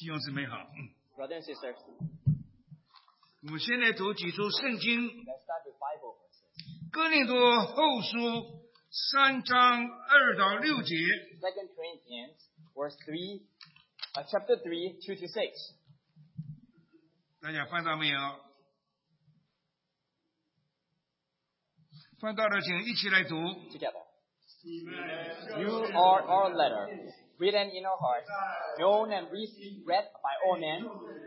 弟兄姊妹好， Brothers and sisters, 我们先来读几处圣经。 let's start with Bible verses. 哥林多后书3章2到6节， 2 Corinthians, chapter 3, 2 to 6. 大家翻到没有？翻到了，请一起来读。 Together. You are our letter, written in our hearts, known and read by all men,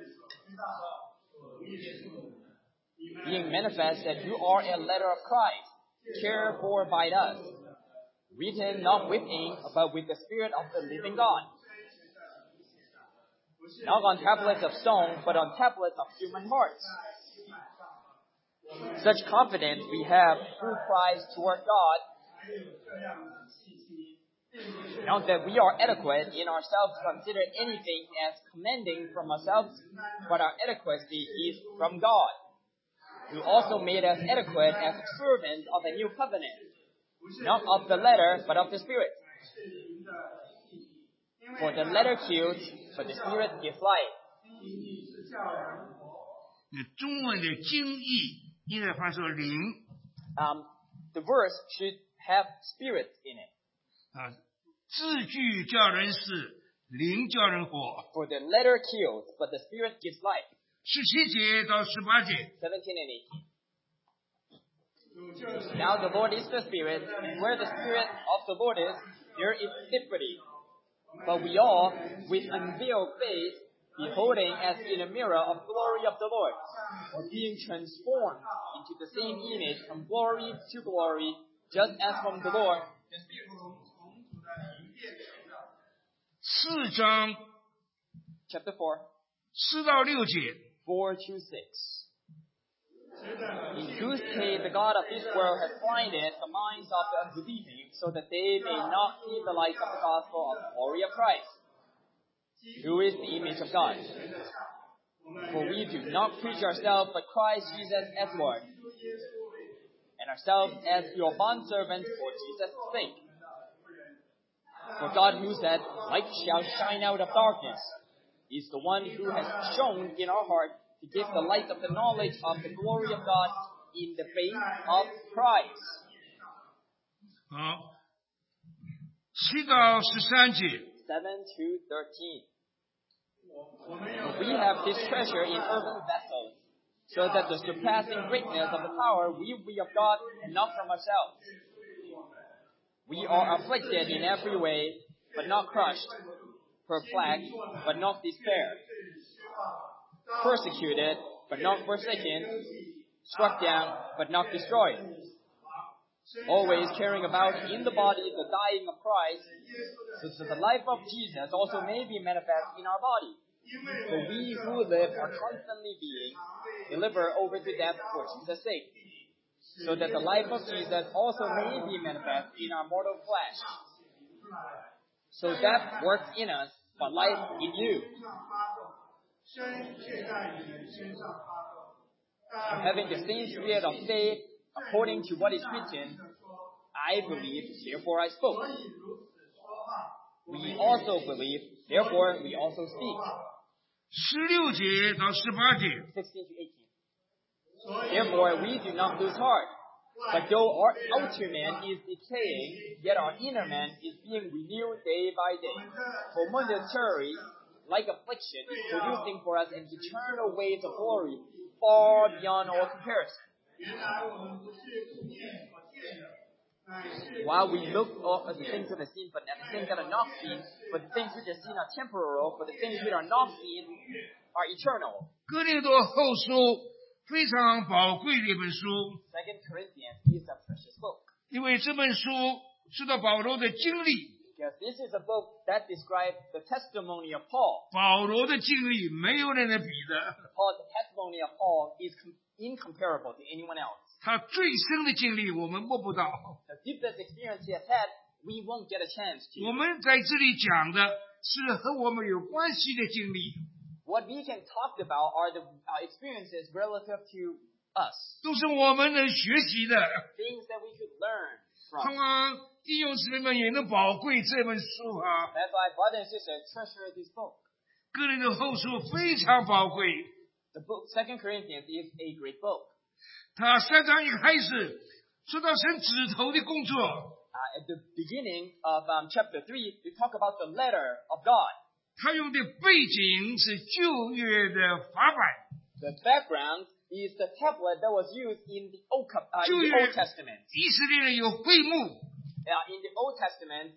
being manifest that you are a letter of Christ, cared for by us, written not with ink, but with the Spirit of the living God. Not on tablets of stone, but on tablets of human hearts. Such confidence we have through Christ toward God. Not that we are adequate in ourselves to consider anything as commending from ourselves, but our adequacy is from God, who also made us adequate as servants of a new covenant, not of the letter, but of the Spirit. For the letter kills, but the Spirit gives life. 中文的经义应该翻作灵 The verse should have spirit in it. 啊，字句叫人死，灵叫人活。 For the letter kills, but the Spirit gives life. 17节到18节， 17 and 18. Now the Lord is the Spirit, and where the Spirit of the Lord is, there is liberty. But we all, with unveiled face, beholding as in a mirror of glory of the Lord, are being transformed into the same image from glory to glory, just as from the Lord, the Spirit. 4章 Chapter 4, 4到6节， 4 to 6. In whose case the God of this world has blinded the minds of the unbelieving, so that they may not see the light of the gospel of the glory of Christ, who is the image of God. For we do not preach ourselves, but Christ Jesus as Lord, and ourselves as your bondservants for Jesus' sake. For God, who said, "Light shall shine out of darkness," is the one who has shone in our heart to give the light of the knowledge of the glory of God in the face of Christ. 好，7到13节， 7 to 13. We have this treasure in earthen vessels, so that the surpassing greatness of the power will be of God and not from ourselves. We are afflicted in every way, but not crushed, perplexed, but not despaired, persecuted, but not forsaken, struck down, but not destroyed. Always carrying about in the body the dying of Christ, so that the life of Jesus also may be manifest in our body. For we who live are constantly being delivered over to death for Jesus' sake, so that the life of Jesus also may be manifest in our mortal flesh. So death works in us, but life in you. Having the same spirit of faith, according to what is written, I believe, therefore I spoke. We also believe, therefore we also speak. 16节到18节， 16 to 18. Therefore we do not lose heart. But though our outer man is decaying, yet our inner man is being renewed day by day. For momentary, like affliction, is producing for us an eternal weight of glory, far beyond all comparison. While we look at the things that are seen, but at the things that are not seen, for the things which are seen are temporal, for the things which are not seen are eternal. 哥林多后书非常宝贵的一本书， 2 Corinthians is a precious book, 因为这本书是到保罗的经历， because this is a book that describes the testimony of Paul. 保罗的经历没有人能比的， Paul's testimony of Paul is incomparable to anyone else. 他最深的经历我们摸不到。 The deepest experience he has had, we won't get a chance 我 to. 们在这里讲的是和我们有关系的经历， What we can talk about are the experiences relative to us, 都是我们能学习的。 things that we could learn 盼 from. 望弟兄姊妹们也能宝贵这本书啊！ That's why brothers and sisters treasure this book. 哥林多后书非常宝贵， The book 2 Corinthians is a great book. 他3章一开始说到神指头的工作， At the beginning of chapter 3, we talk about the letter of God. 他用的背景是旧约的法版， The background is the tablet that was used in the Old Testament. 以色列人有会幕， In the Old Testament,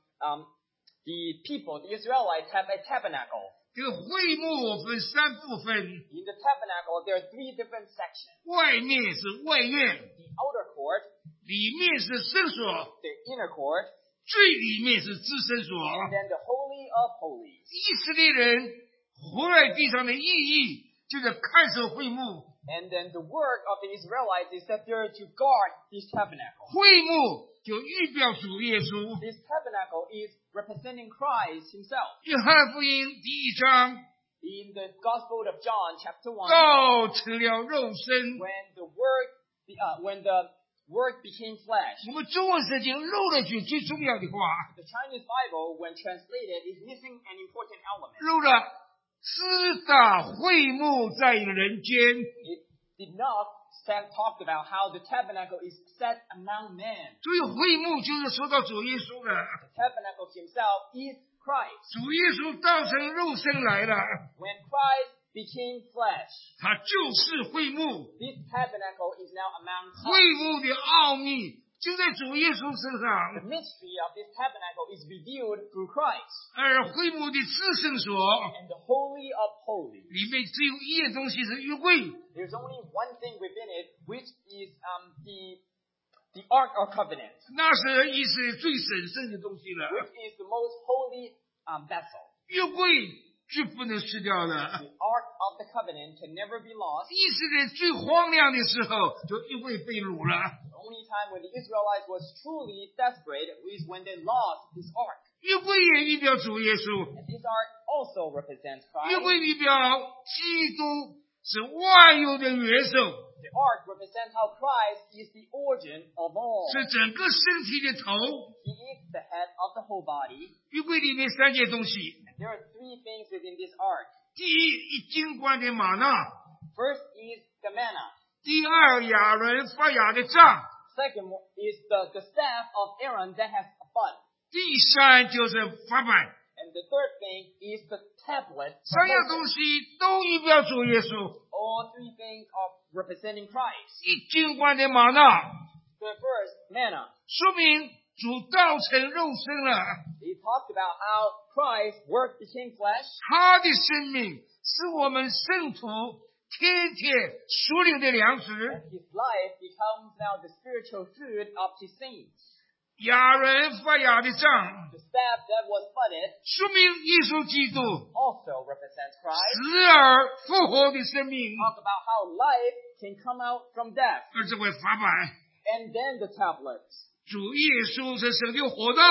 the people, the Israelites, have a tabernacle. 这个会幕分3部分， In the tabernacle, there are 3 different sections. 外面是外院， The outer court, 里面是圣所， the inner court, 最里面是至圣所。 and then the Holy of Holies. 以色列人活在地上的意义就是看守会幕， And then the work of the Israelites is that they're to guard this tabernacle. 会幕就预表主耶稣。 This tabernacle is representing Christ himself. 约翰福音第1章， In the Gospel of John, chapter 1, 道成了肉身。 when the Word became flesh. 我们中文圣经漏了句最重要的话， The Chinese Bible, when translated, is missing an important element. 漏了知道会幕在人间。 It did not talk about how the tabernacle is set among men. 所以会幕就是说到主耶稣的， The tabernacle himself is Christ. 主耶稣道成肉身来了， When Christ became flesh, 他就是会幕。 this tabernacle is now among us. 会幕的奥秘就在主耶稣身 The 上， mystery of this tabernacle is revealed through Christ. 而会幕的至圣所 And the Holy of Holies. 里面只有一样东西是约柜， There's only one thing within it, which is the Ark of Covenant, 那是以色列最神圣的东西了。 which is the most holy vessel. 约柜绝不能失掉的。 The Ark of the Covenant can never be lost. 以色列最荒凉的时候，就约柜被掳了。 The only time when the Israelites was truly desperate is when they lost this Ark. 约柜也预表主耶稣， And this Ark also represents 约 Christ. 柜预表基督是万有的元首， The Ark represents how Christ is the origin of all. 是整个身体的头。 He is the head of the whole body. 约柜里面3件东西， There are 3 things within this Ark. 第一，一金冠的玛纳； First is the manna. 第二，亚伦发芽的杖； Second is the staff of Aaron that has a bud. 第三就是法版。 And the third thing is the tablet. 3样东西都预表主耶稣。 All 3 things are representing Christ. 一金冠的玛纳， The first, manna. 说明主道成肉身了， He talked about how Christ's work became flesh. 他的生命是我们圣徒天天属灵的粮食。 His life becomes now the spiritual food of his saints. 亚伦发芽的杖， The staff that was budded 说明耶稣基督 also represents Christ. 死而复活的生命， Talk about how life can come out from death. 而这为法版。 And then the tablets. 主耶稣是神的活道，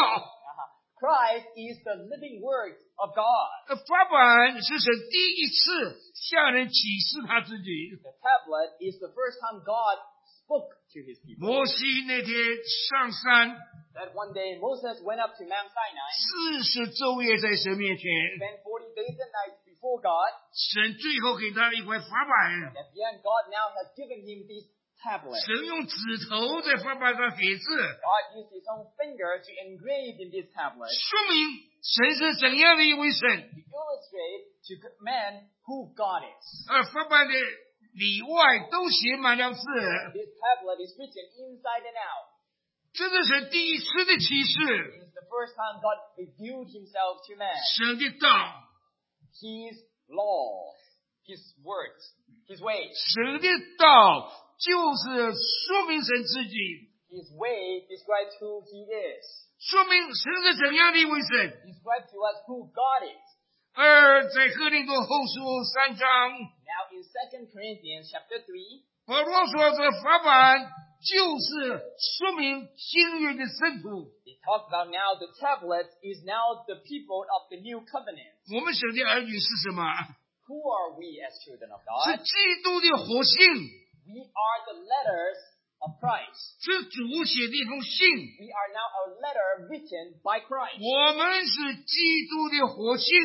Christ is the living word of God. 法版是神第一次向人启示他自己。 The tablet is the first time God spoke to his people. 摩西那天上山 That one day Moses went up to Mount Sinai, 40昼夜在神面前， spent 40 days and nights before God. 神最后给他一块法版， At the end, God now has given him these tablets. 神用指头在法版上写字， God used his own finger to engrave in these tablets 说明神是怎样的一位神。 to illustrate to man who God is. 而法版的里外都写满了字， This tablet is written inside and out. 这是神第一次的启示， It is the first time God revealed himself to man. 神的道， His law, his words, his ways. 神的道就是说明神自己， His way describes who he is. 说明神是怎样的一位神。 Describes to us who God is. 而在哥林多后书3章， Now in 2 Corinthians chapter 3, 保罗说这法版就是说明新约的圣徒。 he talks about now the tablet is now the people of the new covenant. 我们神的儿女是什么？ Who are we as children of 是 God? 基督的活性， We are the letters of Christ. 是主写的一封信。 We are now a letter written by Christ. 我们是基督的活性， We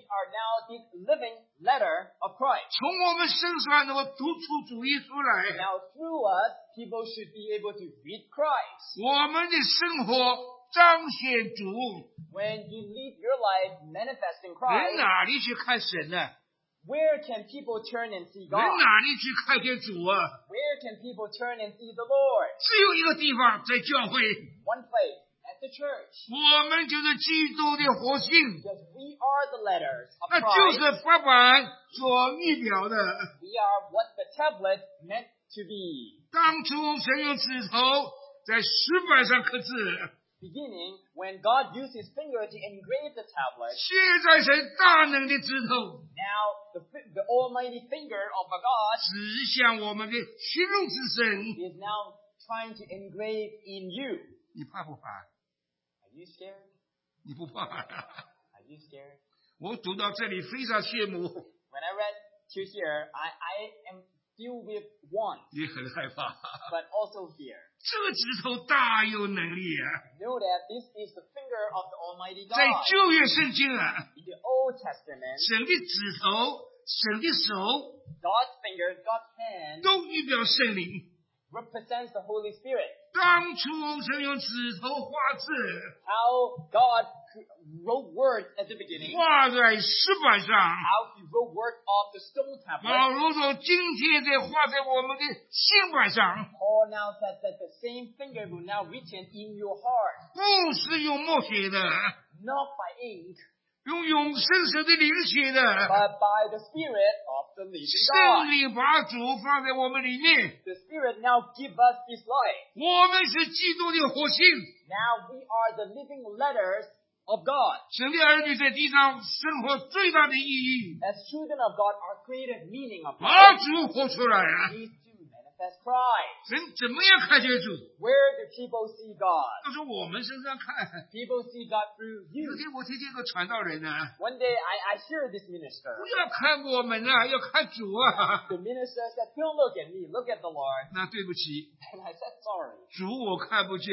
are now the living letter of Christ. 从我们身上能够读出主耶稣来， Now through us, people should be able to read Christ. 我们的生活彰显主。 When you live your life manifesting 人 Christ, 哪里去看神呢？ where can people turn and see 人 God? 哪里去看见主啊？ Where can people turn and see the Lord? 只有一个地方，在教会， One place, at the church. 我们就是基督的活性， Because we are the letters of 那就 Christ. 是法版所预表的。 We are what the tablet meant to be. 当初神用指头在石板上刻字， Beginning, when God used his finger to engrave the tablet, 现在神大能的指头 now the almighty finger of a God 指向我们的虚荣之神。 is now trying to engrave in you. 你怕不怕？ Are you scared? 你不怕？ Are you scared? 我读到这里非常羡慕， When I read to here, I am filled with want, 也很害怕。 but also fear. 这个指头大有能力啊！ Know that this is the finger of the Almighty 在 God. 旧约圣经啊， In the Old Testament, 神的指头、神的手 God's finger, God's hand 都预表圣灵。 represents the Holy Spirit. 当初神用指头画字， How God wrote words at the beginning, 画在石板上。 how he wrote words on the stone 保 tablet. 罗说：“今天在画在我们的心板上， Paul now says that the same finger will now written in your heart, 不是用墨写的， not by ink, 用永生神的灵写的。 but by the Spirit of the living 圣 God. 灵把主放在我们里面， The Spirit now give us His life. 我们是基督的活性。 Now we are the living letters of God. 神的儿女在地上生活最大的意义， As children of God, our creative meaning of 把 life 主活出来啊！ is to manifest Christ. 人怎么样看见主？ Where do people see God? 都是我们身上看。 People see God through 有 you. 天我听见一个传道人呢、 One day I hear this minister. 不要看我们啊，要看主啊。 The minister said, don't look at me, look at the Lord. 那对不起， And I said, sorry, 主我看不见，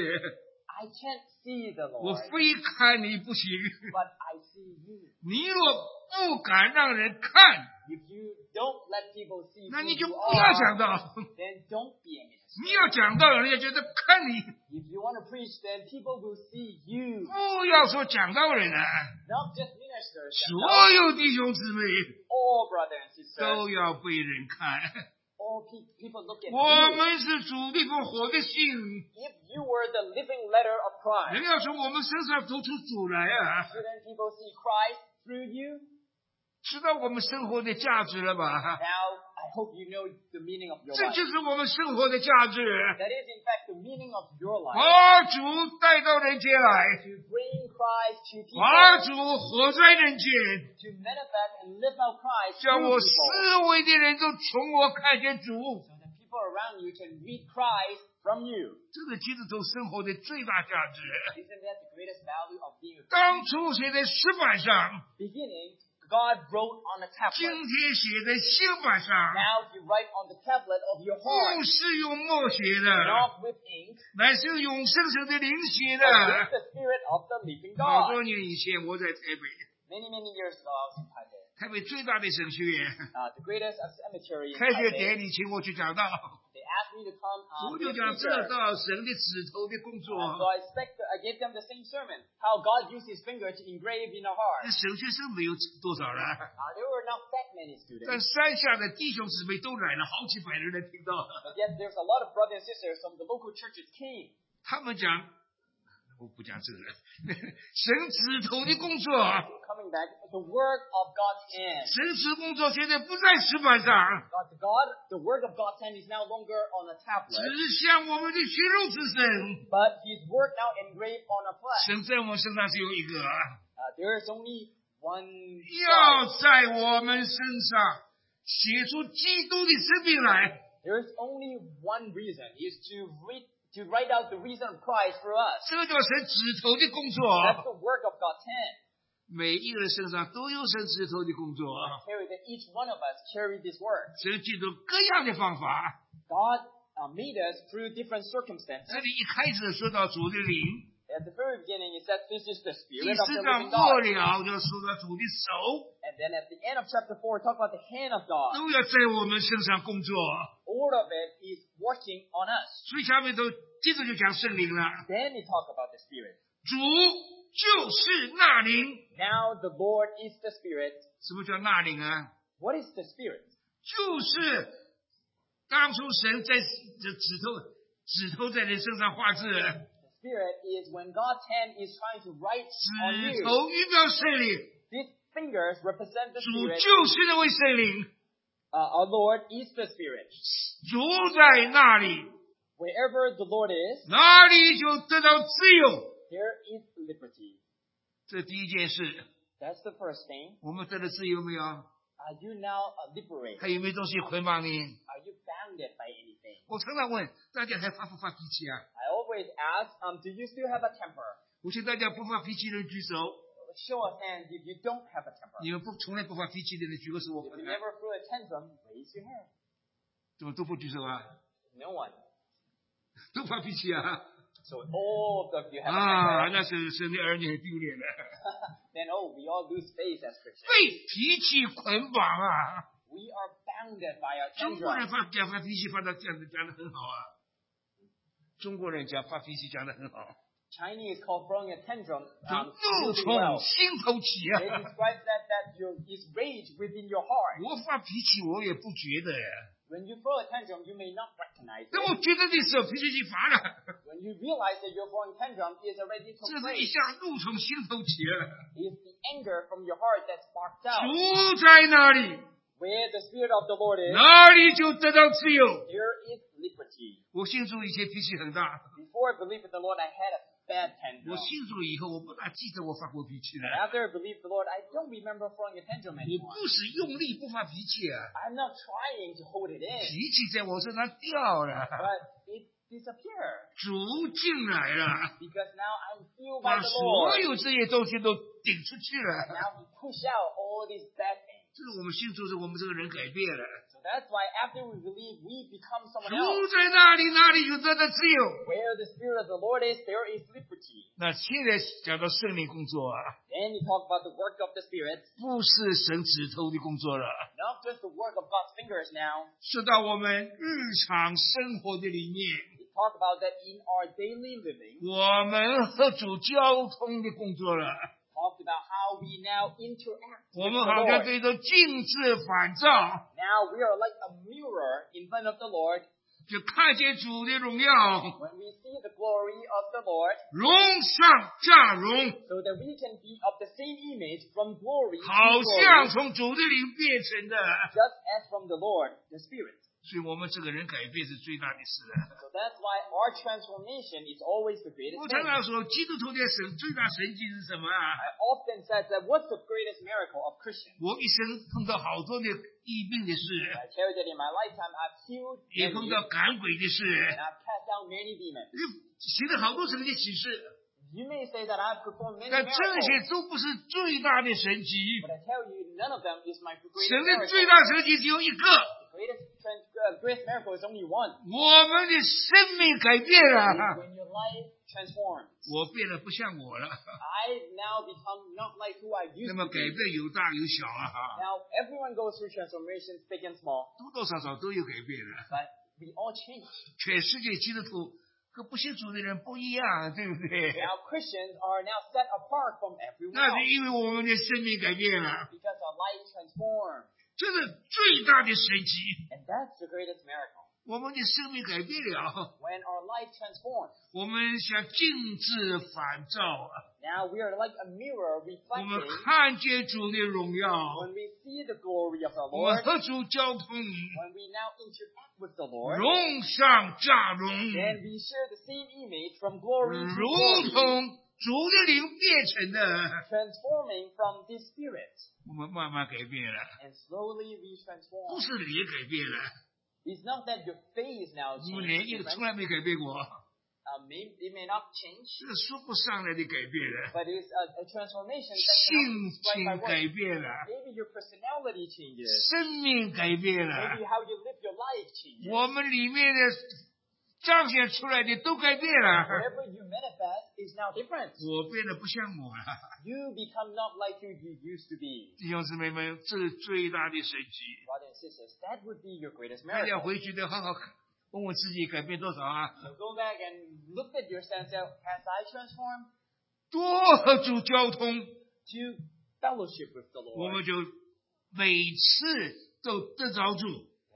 I can't see the 我 Lord, 非看你不行。 but I see you. 你若不敢让人看， If you don't let people see 那 who 你就 you 不要讲 are, 道。 then don't be a 你 minister. 要讲道，人家觉得看你， If you want to preach, then people will see you, 不要说讲道人啊， not just ministers. 所有弟兄姊妹 All brothers and sisters, 都要被人看。 all people look at 我 you. 们是主的不活的信， If you were the living letter of 人 Christ, 要从我们身上读出主来啊， shouldn't people see Christ through you? 知道我们生活的价值了吧？ Now, I hope you know the meaning of your 这 life. 就是我们生活的价值， That is, in fact, the meaning of your life. 把主带到人间来， To bring Christ to 把 people, 主活在人间， to manifest and live out Christ 叫 through 我 people, 四围的人都从我看见主。 so that people around you can read Christ from you. 这个就是从生活的最大价值。 Isn't that the greatest value of being a 当初写在石板上， beginning? God wrote on a 今 tablet. 天写在心板上， Now you write on the tablet of your 不 heart, 是用墨写的， not with ink, 乃是永生神的灵写 but 的 with。the Spirit of the living 好 God. 多年以前，我在台北， Many, many years ago, I was in Taipei. 台北最大的神学院， The greatest cemetery in 开学 Taipei. 典礼请我去讲道， They asked me to come 我 be 就 a 讲这 preacher. 道神的指头的工作。 So I gave them the same sermon, how God used His finger to engrave in our 那 heart. 神学生没有多少人， There were not that many 但 students, 山下的弟兄姊妹都来了，好几百人来听到。 but yet there's a lot of brothers and sisters from the local churches came. 他们讲，我不讲这个，神指头的工作， Coming back, the work of God's hand. 神指工作现在不在石板上， The work of God's hand is no longer on a 指 tablet, 向我们的血肉之身。 but His work now engraved on a flesh. 神在我们身上只有一个， There is only one 要 Christ. 在我们身上写出基督的生命来。 There is only one reason, is to write out the reason of Christ for us. 这个叫神指头的工作， That's the work of God's hand. 每一个人身上都有神指头的工作。 Carry that each one of us carry this work. 神借着各样的方法。 God made us through different circumstances. 这里一开始说到主的灵， At the very beginning, it says this is the 第 Spirit of 4 the 章 living 末 God. 了就说到主的手 And then at the end of chapter 4, talk about the hand of God. 都要在我们身上工作， All of it is working on us. 所以下面都接着就讲圣灵了。 Then we talk about the Spirit. 主就是那灵， Now the Lord is the Spirit. 什么叫那灵啊？ What is the Spirit? 就是当初神在这指头在人身上画字， The Spirit is when God's hand is trying to write on 指 you. 头预表圣灵， These fingers represent the 主 Spirit. 就是那位圣灵， Our Lord is the Spirit. 主在那里， Wherever the Lord is, 哪里就得到自由。 there is liberty. 这第一件事， That's the first thing. 我们得到自由没有？ Are you now liberated? 还有没有东西捆绑你？ Are you bounded by anything? 我常常问大家还发不发脾气啊？ I always ask, do you still have a temper? 我请大家不发脾气的人举手。 Show a hand if you don't have a temper. 你们从来不发脾气的人举个手，我 If 看 you 看， never threw a tantrum, raise your hand. 怎么都不举手啊？ No one. 都发脾气啊？ So all of you have 啊， a temper. 那是神的儿女很丢脸的， Then, we all lose face as Christians. 被脾气捆绑啊！ We are bounded by our 中国人 tantrum. 发脾气发到讲得很好啊，中国人发脾气讲得很好， Chinese call throwing a tantrum 就怒 really 从 well. 心头起 They 啊！ describe that is rage within your heart. 我发脾气我也不觉得呀， When you throw a tantrum, you may not recognize 等 it. 我觉得的时候脾气就发了， When you realize that you're throwing tantrum, it's already 这 too 是一 late. 下怒从心头起了。 It's the anger from your heart that sparks out. 主在哪里， Where the Spirit of the Lord is, 哪里就得到自由。 there is liberty. 我信主以前脾气很大， Before I believed in the Lord, I had a bad 我 tantrum. 信主以后，我不大记得我发过脾气了。 After I believed the Lord, I don't remember throwing a tantrum 我 anymore. 不是用力不发脾气啊， I'm not trying to hold it in, 脾气在我身上掉了， but it disappeared 主进来了， because now I'm filled 把 by the 所 Lord. 有这些东西都顶出去了。 Now He push out all these bad things. 这是我们信主时，我们这个人改变了。 So that's why after we believe, we become someone 主 else. 在哪里，哪里就得到自由。 Where the Spirit of the Lord is, there is liberty. 那现在讲到圣灵工作啊， Then you talk about the work of the Spirit, 不是神指头的工作了， not just the work of God's fingers now. 说到我们日常生活的里面， We talk about that in our daily living. 我们和主交通的工作了。 Talked about how we now interact 我 with 们 the 好像 Lord. 对着镜子反照， Now we are like a mirror in front of the Lord. 就看见主的荣耀， When we see the glory of the Lord, 荣上加荣， so that we can be of the same image from glory 好 to 像 glory, 从主的灵变成的。 just as from the Lord, the Spirit. 所以我们这个人改变是最大的事了。 So that's why our transformation is always the greatest 我常 thing. 常说，基督徒的最大神迹是什么啊？ I often said that what's the greatest miracle of Christians? 我一生碰到好多的疫病的事， I tell you that in my lifetime I've healed 也 many 碰到赶鬼的事， and I've cast out many demons. 行了好多神的启示， You may say that I've performed many 但这些 miracles, 都不是最大的神迹。 but I tell you none of them is my 神 greatest 的最 miracle. 大神迹只有一个， Greatest miracle is only one. 我们的生命改变 Is 了， when your life transforms. 我变得不像我了。 I've now become not like who I 那 used 么 to 改 be. 变有大有小啊，哈， Now everyone goes through transformations, big and small, 多多少少都有改变了。 but we all change. 全世界基督徒和不信主的人不一样，对不对？ Now Christians are now set apart from everyone 那是 else 因为我们的生命改变了， because our life transformed. 这是最大的神迹。 And that's the greatest miracle. 我们的生命改变了， When our life transforms. 我们像镜子反照啊， Now we are like a mirror 我们 reflecting 看见主的荣耀， when we see the glory of the 我们 Lord, 和主交通， when we now interact with the Lord, 荣上加荣， then we share the same image from glory to 如 glory, 同主的灵变成的， transforming from this spirit. 我们慢慢改变了， And slowly we 不 transform. 是你改变了， It's not that your face now 我们连 changes, 一个从来没改变过， it may not change, 这说不上来的改变了， but it's a transformation that 性 cannot be described 情 by 改 words. 变了， Maybe your personality changes. 生命改变了 Maybe。how you live your life changes. 我们里面的彰显出来的都改变了。 Whatever you manifest is now different. 我变得不像我了。 You become not like you used to be. 弟兄姊妹们，这是最大的神迹。 Brothers and sisters, that would be your greatest 大家 miracle. 回去得好好问问自己改变多少啊？ So go back and look at yourself and say, has I transformed? 多主交通， To fellowship with the 我 Lord. 们就每次都得着主，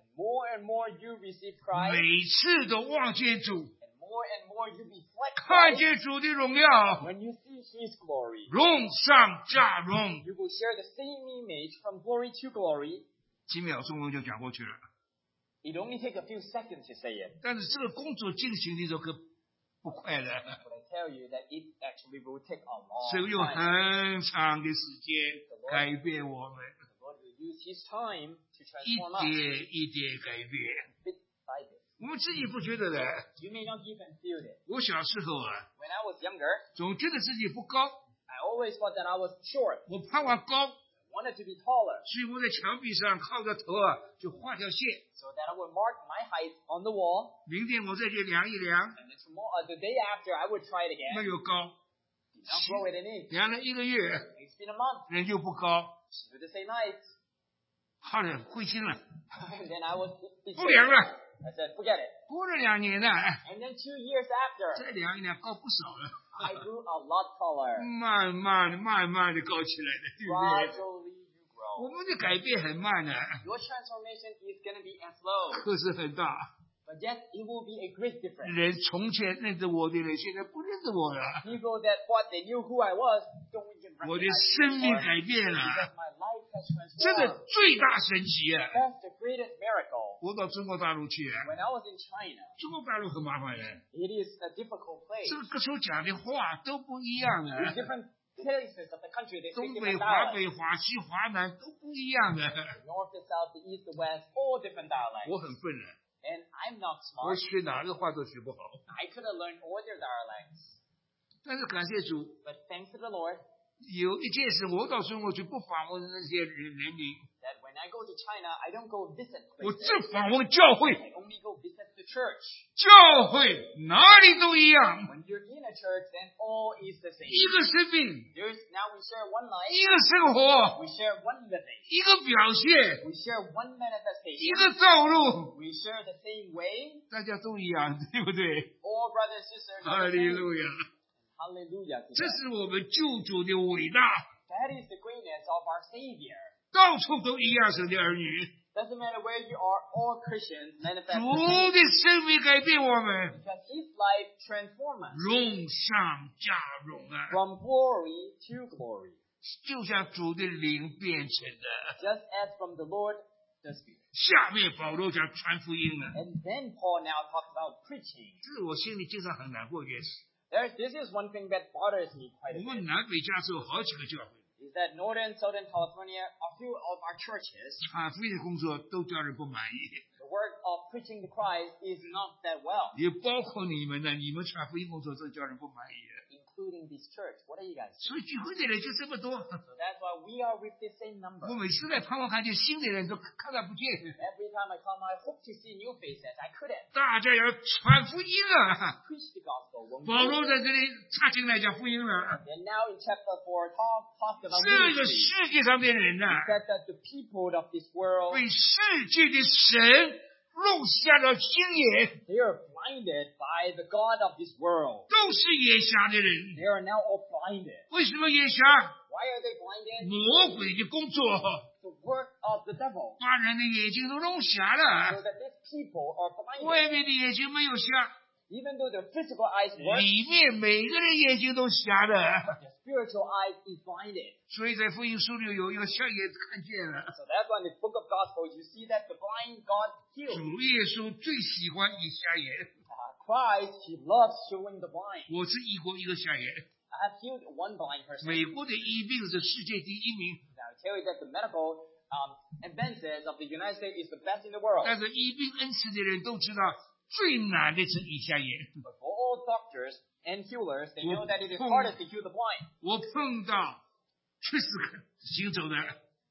And more you receive Christ. 每次都望见主， And more you reflect 看 Christ. 见主的荣耀， When you see His glory, 荣上加荣。 you will share the same image from glory to glory. 几秒钟我们就讲过去了。 It only takes a few seconds to say it. 但是这个工作进行的时候可不快乐， But I tell you that it actually will take a long 所以用 time. 很长的时间改变我们， The Lord will use His time to 一 transform us 点一点改变。 bit by bit. 我们自己不觉得的。 You may not even feel it. 我小时候啊， When I was younger, 总觉得自己不高， I always thought that I was short. 我盼望高， I wanted to be taller 所以我在墙壁上靠着头啊，就画条线。 so that I would mark my height on the wall. 明天我再去量一量， And then the day after, I would try it 没 again. 有高， Did not grow it an inch. 量了1个月， It's been a month. 人就不高， Still the same height. 后来灰心了， And then I was 不量了。 I said, forget it. 过了2年呢， And then 2 years after, 再量一量，高不少了， I grew a lot taller. 慢慢的高起来了，对不对？ Gradually you 我 grow. 们的改变很慢的， Your transformation is going to be as slow. 可是很大。 But yet, it will be a great difference. 人从前认得我的人，现在不认得我了。 People that thought they knew who I was don't even 我的 recognize 生 me 命 anymore 改变了， because my life has 这个 transformed. 最大神奇啊！ That's the greatest miracle. 我到中国大陆去， When I was in China, 中国大陆很麻烦的， it is a difficult place. 这个各处讲的话都不一样 In 的， different places of the country, they 东 speak 北 different 华 dialects. 北华西华南都不一样的。 The north, the south, the east, the west, all different dialects. 我很笨的， And I'm not 我 smart. 学哪个话都学不好。 I could have learned all their dialects. 但是感谢主， But thanks to the Lord, 有一件事，我到中国去不访问那些人民， that when I go to China, I don't go visit 我 places. 只访问教会。 I only go visit the church. 教会哪里都一样， When you're in a church, then all is the same. 一个生命， Now we share one life, 一个生活， we share one living, 一个表现， we share one 一 manifestation, 个道路， we share the same way. 大家都一样，对不对？ All brothers and sisters 哈 are the 利 same. 路亚！ Hallelujah. to 这 that. 是我们救主的伟大， That is the greatness of our Savior. 到处都一样，神的儿女。 Doesn't matter where you are, all Christians 主 manifest the same. 的生命改变我们， Because His life transforms us 荣上加荣啊！ from glory to glory. 就像主的灵变成的。 Just as from the Lord, the Spirit. 下面保罗讲传福音了， And then Paul now talks about preaching. 这是我心里经常很难过一件事。 This is one thing that bothers me quite 我 a 们 bit. 南北加州好几个教会， Is that Northern, Southern California, a few of our churches, 传福音的工作都叫人不满意， the work of preaching the Christ is not that well, 也包括你们呢，你们传福音工作都叫人不满意。 including this church. What are you guys? 所以聚会的人就这么多， So that's why we are with the same number. 我每次在盼望看见新的人都看不见， Every time I come, I hope to see new faces. I couldn't 大家要传福音啊！ preach the gospel. When 保罗在这里插进来讲福音了， And now in chapter 4, talk about 这个 ministry. 世界上的人呢， Said that the people of this world, 被世界的神弄瞎了心眼， they are blinded by the God of this world. 都是眼瞎的人。 They are now all blinded. 为什么眼瞎？ Why are they blinded? 魔鬼的工作 The work of the devil. 把人的眼睛都弄瞎 So 了， that these people are blinded. 外面的眼睛没有瞎， Even though their physical eyes work, 里面每个人眼睛都瞎的。 their spiritual eyes is blinded. 所以在福音书里有一个瞎眼看见了。 So that's why in the book of Gospel, you see that the blind God 主 heals. 耶稣最喜欢以瞎眼， Christ, He loves showing the blind. 我是医过一个瞎眼。 I have healed one blind person. 美国的医病是世界第一名， Now, I tell you that the medical advances of the United States is the best in the world. 但是医病恩赐的人都知道，最难的是以瞎眼。 But for all doctors and healers, they know that it is Oh. hardest to heal the blind. 我碰到确实行走的，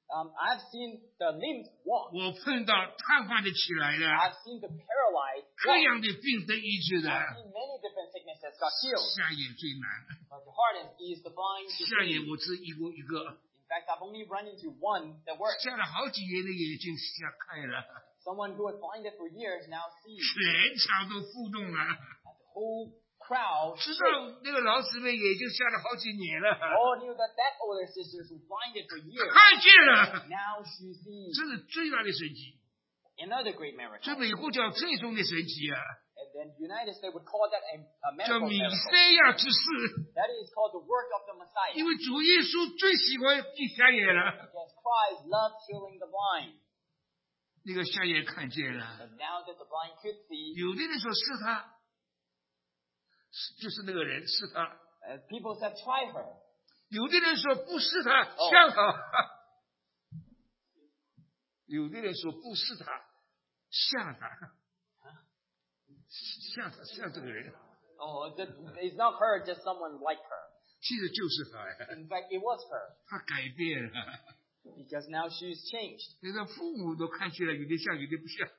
I've seen the limbs walk. 我碰到瘫痪的起来了， I've seen the paralyzed 各 walk. 样的病得医治的。 I've seen many different sicknesses got healed. 瞎眼最难， But the hardest is the blind to 瞎眼 see. 我只一个， In fact, I've only run into one that worked. 瞎了好几年的眼睛瞎开了， Someone who was blinded for years now sees. 全场都互动了。 The whole crowd 知道那个老姊妹眼睛瞎了好几年了， all knew that older sister was blinded for years. 看见了， Now she sees. 这是最大的神迹， Another great miracle. 这美国叫最终的神迹啊， And then the United States would call that a 叫 medical 弥 miracle. 赛亚之事。 That is called the work of the 因 Messiah. 为主耶稣最喜欢闭瞎眼了， Because Christ loved healing the blind. 那个瞎眼看见了。 And now that the blind could see, 有的人说是他，就是那个人是他； people said, try her. 有的人说不是他，像他；有的人说不是他，像他，像这个人， Oh, it's not her, just someone like her. 其实就是他呀。 In fact, it was her. 他改变了， Because now she's changed. 那个父母都看起来有点像，有点不像。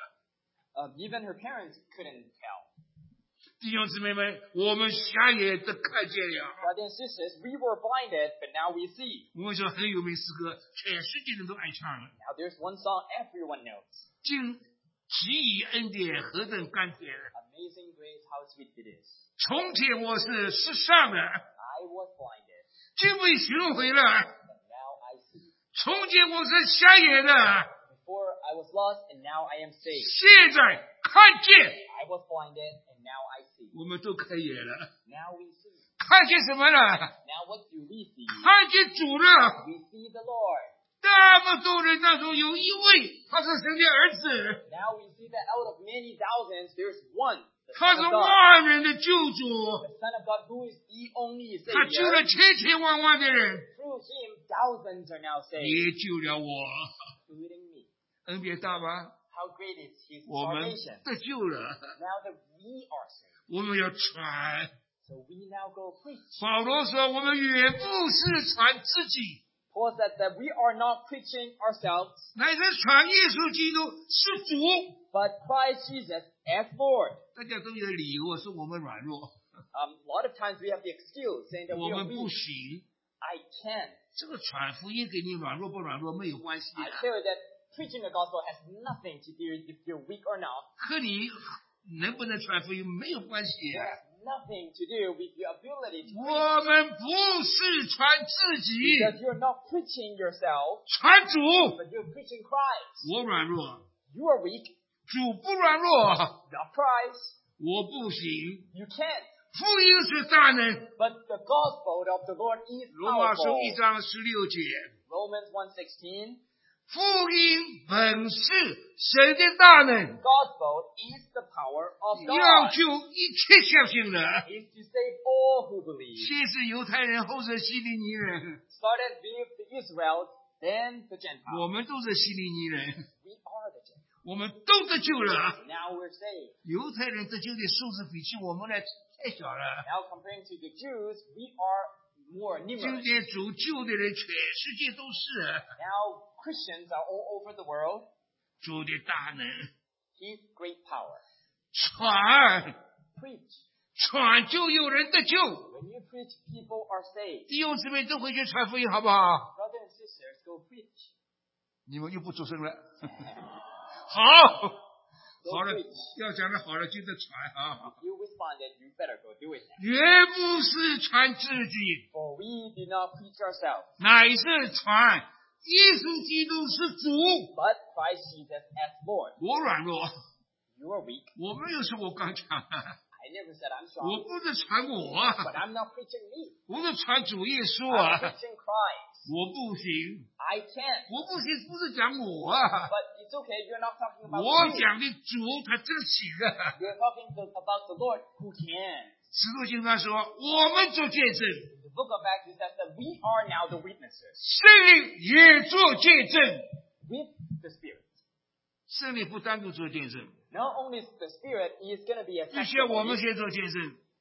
Even her parents couldn't tell. 弟兄姊妹们，我们瞎眼都看见了。 Brothers and sisters, we were blinded, but now we see. 我们说很有名诗歌，全世界人都爱唱了。 Now there's one song everyone knows. 竟给予恩典，何等甘甜！ Amazing grace, how sweet it is. 从前我是世上的， I was blinded, 竟被寻回了； but now I see. 从前我是瞎眼的， Before I was lost, and now I am saved. 现在看见。 I was blinded, and now I see. 我们都开眼了， Now we see. 看见什么了？ Now what do we see? 看见主了。 We see the Lord. 那么多人当中有一位，他是神的儿子， Now we see that out of many thousands, there's one, the 他 Son 是 of God. 万人的救主， The Son of God who is the only 他救了 Savior. 千千万万的人， Through Him, thousands are now saved, 也救了我。 including me. 恩典大吗？ How great is His 我们 salvation. 得救了， Now that we are saved, 我们要传。 so we now go preach. 保罗说：“我们远不是传自己， Paul said that we are not preaching ourselves, 乃是传耶稣基督是主。 but Christ Jesus as Lord. ” 大家都有理由说我们软弱， A lot of times we have the excuse saying that 我 we are 们不 weak. 行。 I can. 这个传福音给你软弱不软弱没有关系 I 的， share that preaching the gospel has nothing to do if you're weak or not. 和你能不能传福音没有关系。 It has nothing to do with your ability to preach. 我们不是传自己， Because you're not preaching yourself, 传主。 but you're preaching Christ. 我软弱， You are weak, 主不软弱， not Christ. 我不行。 You can't. 福音是大能。 But the gospel of the Lord is 罗马书 powerful. 1章16节。 Romans 1:16. 福音本是神的大能， Gospel is the power of 要 God. 救一切相信的。 Is to save all who believe. 先是犹太人，后是希利尼人。 Started with the Israelites, then the 我 Gentiles. 们都是希利尼人， We are the Gentiles. 我们都得救了。 Now we're saved. 犹太人得救的数字比起我们来太小了。 Now comparing to the Jews, we are more 今 numerous. 天主救的人，全世界都是 Now Christians are all over the world. 主的大能。 His great power. 传 Preach. 传就有人得救。 When you preach, people are saved. 弟兄姊妹都回去传福音，好不好？ Brothers and sisters, go preach. 你们又不作声了。好， Go 好了 preach.， 要讲的好了，就得传啊。 You responded, you better go do it now. 原不是传自己， For we do not preach ourselves, 乃是传耶稣基督是主。 but Christ Jesus as Lord. 我软弱， You are weak. 我没有说我刚强， I never said I'm 我 strong, 不是传我， but I'm not preaching me. 我是传主耶稣 I'm 啊。 preaching Christ. 我不行， I can't. 我不行，不是讲我啊， But it's okay, you're not talking about 我 you. 讲的主他真行啊。 You're talking about the Lord who can. 使徒行传说，我们做见证， The book of Acts says that we are now the witnesses 圣灵也做见证。 with the Spirit. 圣灵不单独做见证， Not only the Spirit is going to be a 必须要我们 testimony, 先做见证。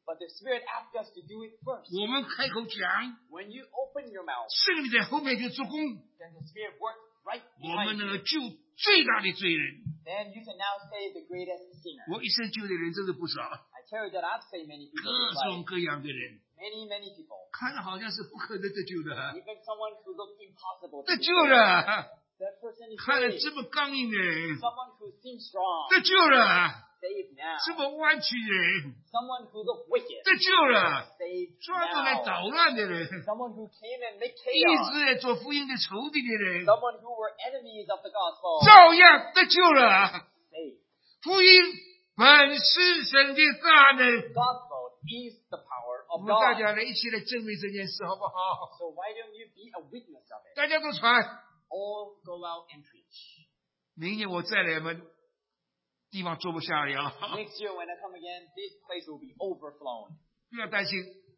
But the Spirit asks us to do it first. 我们开口讲， When you open your mouth, 圣灵在后面就做工， then the Spirit works right 我们 behind 能 you. 够救最大的罪人。 Then you can now save the greatest sinner. 我一生救的人真的不少， I tell you that I've saved many 各 people in life. 种各样的人， Many people. 看着好像是不可能得救的， Even someone who looks impossible to 得 be 救 saved. 了。 That person is 看了 saved. 这么刚硬的人， Someone who seems strong, 得救了。 saved now. 这么弯曲的人， Someone who looks wicked, 得救了。 saved 专门来 now. 捣乱的人， Someone who came and made 一 chaos. 直在做福音的仇敌的人， Someone who were enemies of the gospel, 照样得救了。 saved. 福音本是神的大能， Gospel is the power 我 of 们大 God. 家来一起来证明这件事，好不好？ So why don't you be a witness of it? 大家都传。 All go out and preach. 明年我再来，我们地方坐不下了， Next year when I come again, this place will be overflown. 不要担心，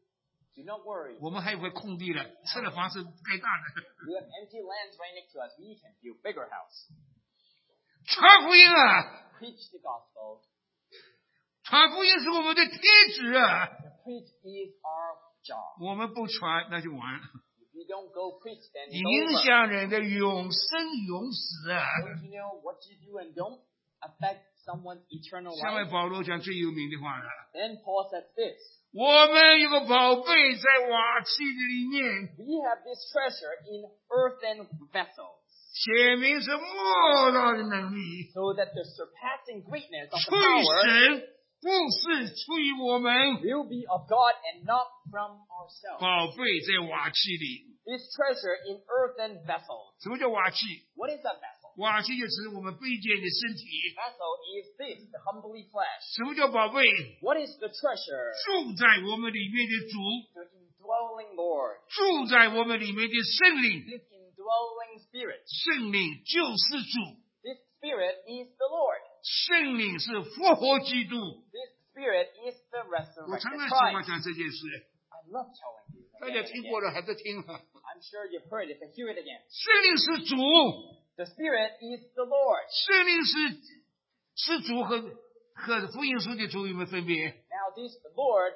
Do not worry. 我们还有块空地了，这个房子盖大的。 We have empty lands right next to us. We can build bigger house. 传福音啊， Preach the gospel. 传福音是我们的天职啊， To preach is our job. 我们不传那就完了， If you don't go preach, then it's 影 over. 响人的永生永死啊。 Don't you know what you do and don't affect someone's eternal 下面 life? 保罗讲最有名的话了， Then Paul says this. 我们有个宝贝在瓦器的里面， We have this treasure in earthen vessels, 显明是莫大的能力， so that the surpassing greatness of 出 the 于 power 神，不是出于我们。 will be of God and not from ourselves. 宝贝在瓦器里， This treasure in earthen vessels. 什么叫瓦器？ What is a vessel? 瓦器就指我们卑贱的身体。 Vessel is this, the humbly flesh. 什么叫宝贝？ What is the treasure? 住在我们里面的主， The indwelling Lord. 住在我们里面的圣灵， This indwelling spirit. 圣灵就是主， This spirit is the Lord. 圣灵是复活基督。 This spirit is the 我常 resurrected 常喜欢 Christ. 讲这件事， I love telling you. 大 again 家 and 听过 again. 了还在听啊。 I'm sure you've heard it, but hear it again. 圣灵是主， The spirit is the Lord. 圣灵是主和福音书的主有没有分别？ Now this Lord,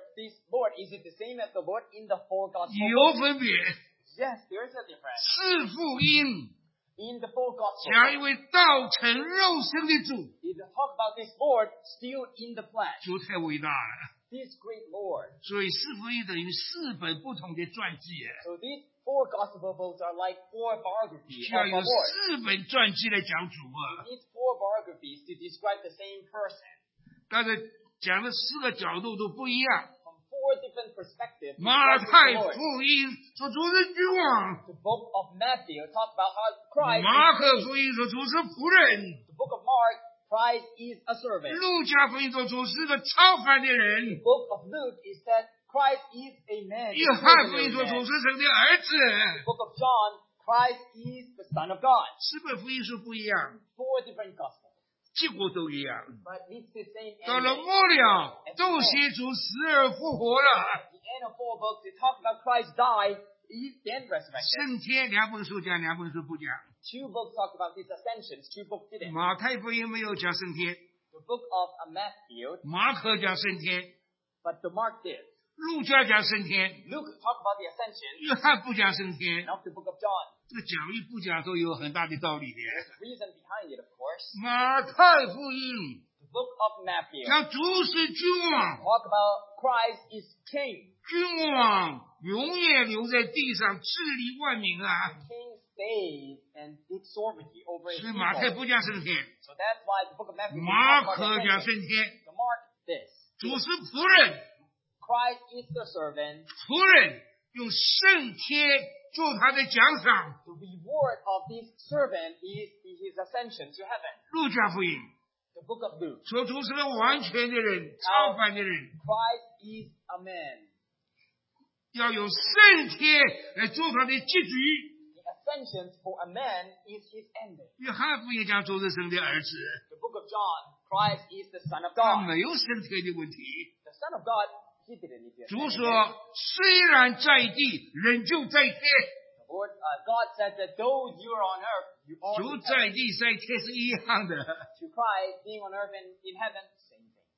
is it the same as the Lord in the four gospels? 有分别。 Yes, there is a difference. 是福音， In the four 讲一 gospels, 位道成肉身的主， it talk about this Lord still in the flesh. 主太伟大了。 This great Lord. 所以四福音等于四本不同的传记， So these four gospel books are like four biographies 需要 of 有 the Lord. 四本传记来讲主啊。 These four biographies to describe the same person 但是讲的四个角度都不一样。 from four different perspectives. 马 describing 太 the Lord. 福音说主是君王， The book of Matthew talks about how Christ 马 is 可 king. 福音说主是仆人， The book of Mark, Christ is a servant. 路加福音说主是个超凡的 The 人， book of Luke is that Christ is a man. 约 a 翰福音 ordinary 说主 man. 是神的儿子。 The book of John, Christ is the Son of God. 四本福音书不一样， Four different gospels. 结果都一样。 But it's the same 到了 ending. 末了，都写主死而复活了。 At the end of four books, they talk about Christ died, he then resurrected. 升天两本书讲，两本书不讲。 Two books talk about his ascensions, two books didn't. 马太福音没有讲升天， The book of Matthew, 马可讲升天， but the Mark did. 路加讲升天， Luke talked about the ascension, 约翰不讲升天。 not the book of John. 这个讲与不讲都有很大的道理的。 There's reason behind it, of course. 马太福音 The book of Matthew 讲主是君王， talk about Christ is king. 君王永远留在地上治理万民啊。 King stays and did sovereignty over his 所以马太 people. 不讲升天， So that's why the book of Matthew 马 talk 可 about the 讲 ascension. 升天， The Mark this. 主是仆人， Christ is the servant. 仆人用圣天做他的奖赏。 The reward of this servant is his ascension to heaven. 路加福音 The book of Luke. 说主是个完全的人，超凡的人， Christ is a man. 要有圣天来做他的结局。 The ascension for a man is his ending. 约翰福音讲主是神的儿子， The book of John, Christ is the Son of 他 God. 没有升天的问题。 The Son of God, he didn't need to 主 ascend 说 again.， 虽然在地，仍旧在天。 The Lord, God said that though you are on earth, you are 主 in 在 heaven. 地在天是一样的。 To Christ, being on earth and in heaven, same thing.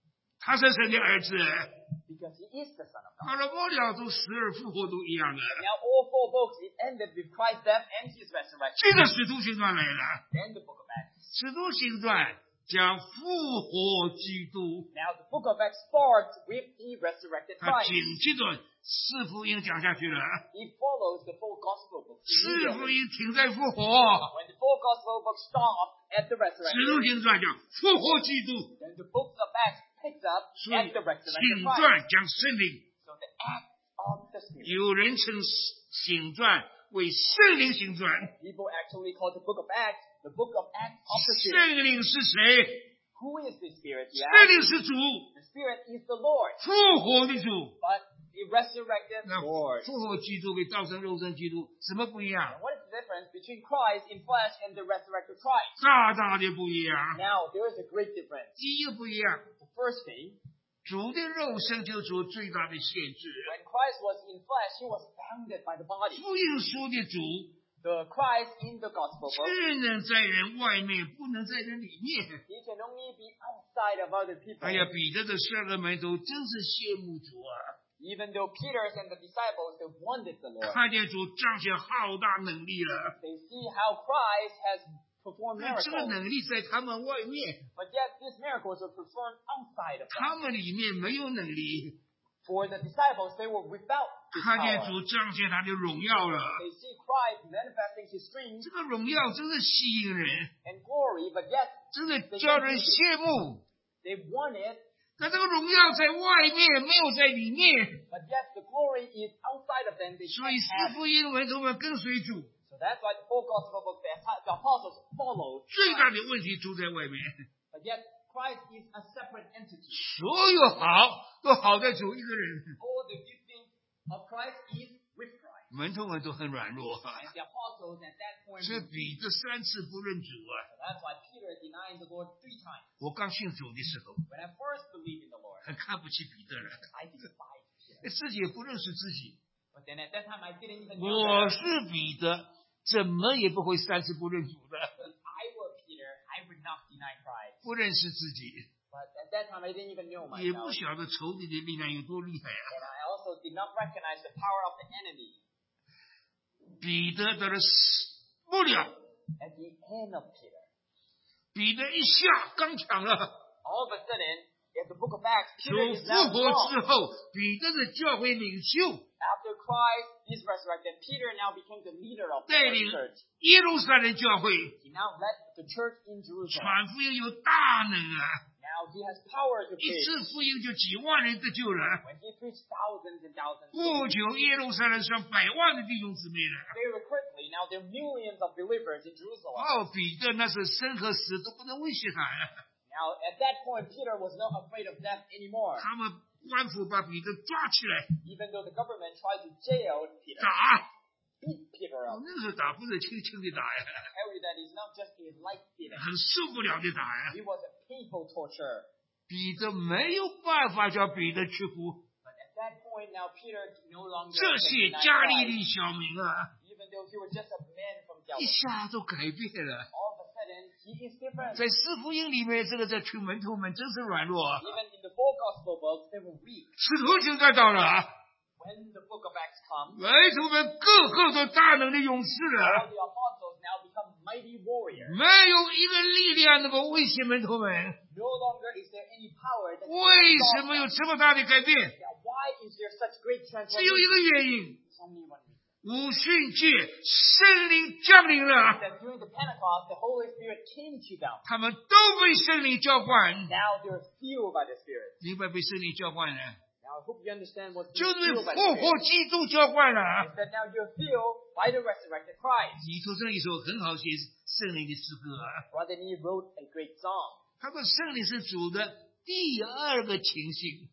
他是神的儿子， because he is the Son of God. 到了末了都死而复活都一样的。 Now all four books, it ended with Christ's death and his resurrection. 这个使徒行传来了， Then the book of Acts. 使徒行传讲复活基督， Now the book of Acts starts with the resurrected 他 Christ. 紧接着四福音讲下去了。 It follows the four gospel books. 四福 immediately. 音停在复活， When the four gospel books stop at the 使徒 resurrection, 行传讲复活基督， then the book of Acts picks up 所以 at the resurrected 行 Christ. 传讲圣灵。 So the act of the Spirit. 有人称行传为圣灵行传， People actually call the book of Acts the book of Acts of the Spirit. 圣灵是谁？ Who is the Spirit? 圣 Yeah. 灵是主， The Spirit is the Lord, 复活的主。 but the resurrected 那 Lord. 复活基督跟道成肉身基督什么不一样 And？what is the difference between Christ in flesh and the resurrected Christ? 大大的不一样。 Now, there is a great difference. 第一个不一样， The first thing, 主的肉身就主最大的限制。 when Christ was in flesh, he was bounded by the body. 福音书的主 The Christ in the gospel book, 只能在人外面，不能在人里面。 he can only be outside of other people. 哎呀，彼得的12个门徒真是羡慕主啊！ Even though Peter and the disciples, they wanted the Lord. 看见主彰显浩大能力了， They see how Christ has performed 但这个 miracles. 能力在他们外面， But yet, these miracles were performed outside of 他 them. 们里面没有能力。 For the disciples, they were without his 看见 power. 主彰显他的荣耀了， They see Christ manifesting his strength 这个荣耀真是吸引人， and glory, but yet 真的叫人羡慕。 they want it, 但这个荣耀在外面，没有在里面， but yet the glory is outside of them. They 所以 can't 四 have it. 福音门徒们跟随主， So that's why the four gospel books, the apostles followed 最大 Christ. 的问题出在外面。 But yet Christ is a separate entity. 所有好都好在主一个人， All the gifting of Christ is with Christ. 门徒们都很软弱， And the apostles at that point, 所以彼得3次不认主啊。 so that's why Peter denied the Lord 3 times. 我刚信主的时候， When I first believed in the Lord, 很看不起彼得了， I despised Peter. 自己也不认识自己。 But then at that time, I didn't even know 我 that 是彼得，怎么也不会3次不认主的， if I were Peter, I would not deny Christ. 不认识自己， But at that time, I didn't even know 也不 myself. 晓得仇敌的力量有多厉害啊！ And I also did not recognize the power of the enemy. 彼得到了末了， At the end of Peter, 彼得一下刚强了。 all of a sudden, at the book of Acts, 主 Peter is 复 now 活 strong. 之后，彼得的教会领袖 After Christ is resurrected, Peter now became the leader of the 带 early 领 church. 耶路撒冷教会 He now led the church in Jerusalem. 传福音有大能啊！ Now he has power to 一 preach. 次福音就几万人得救了。 When he preached thousands and thousands, 不久，耶路撒冷上百万的弟兄姊妹了。 very quickly, now there are millions of believers in Jerusalem. 哦，彼得那是生和死都不能威胁他呀！ Now, at that point, Peter was not afraid of death anymore. 他们官府把彼得抓起来 Even though the government tried to jail Peter, 打， beat Peter 哦 up, 那个时候打不是轻轻的打呀， tell you that it's not just a light beating. 很受不了的打呀。 It was a painful torture. 彼得没有办法叫彼得屈服， But at that point, now Peter no longer 这 can 些 deny 加利 Christ, 利小民啊， even though he was just a man from 一 Galilee. 下都改变了。 All of a sudden, he is different. 在四福音里面，这群门徒们真是软弱啊。 Even in the four gospel books, they were weak. 使徒行传到了啊， When the book of Acts comes, 门徒们个个都大能的勇士 all 了， the apostles now become mighty warriors. 没有一个力量能够威胁门徒们。 No longer is there any power that 为 can 什 stop 么 them. 有这么大的改变？ Now, why is there such great 只有一 transformation? 个原因： There's only one reason. 五旬节圣灵降临了， That during the Pentecost, the Holy Spirit came to them. 他们都被圣灵浇灌。 Now they're filled by the Spirit. 明白被圣灵浇灌了， Now, I hope you understand what 就 you're 是 filled by 复 the 活 Spirit. 基督浇灌了。 Is that now you're filled by the resurrected Christ. 里头这一首很好写圣灵的诗歌啊， Brother Nee wrote a great song. 他说圣灵是主的第二个情形，